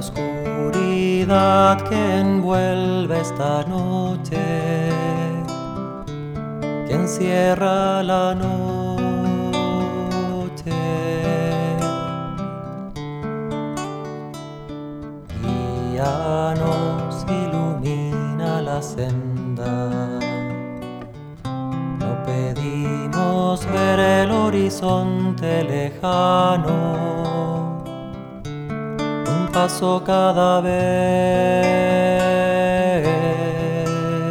oscuridad que envuelve esta noche, que encierra la noche, guíanos, ilumina la senda. No pedimos ver el horizonte lejano, un paso cada vez,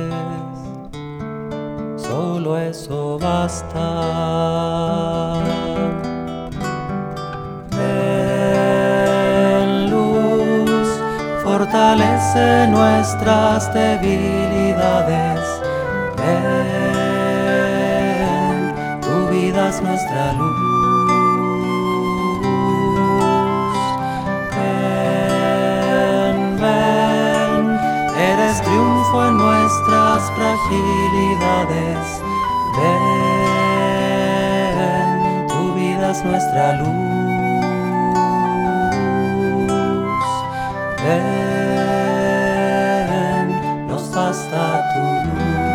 solo eso basta. Ven, luz, fortalece nuestras debilidades. Ven, tu vida es nuestra luz. Eres triunfo en nuestras fragilidades. Ven, tu vida es nuestra luz. Ven, nos basta tu luz.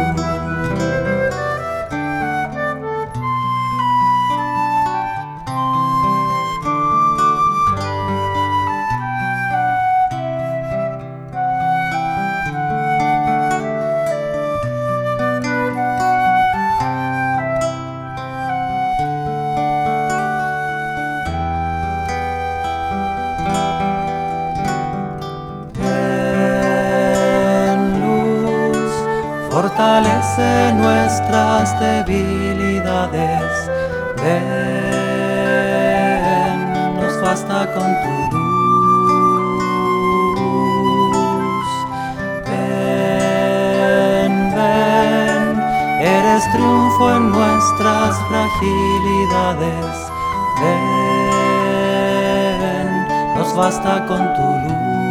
Fortalece nuestras debilidades. Ven, nos basta con tu luz. Ven, ven, eres triunfo en nuestras fragilidades. Ven, nos basta con tu luz.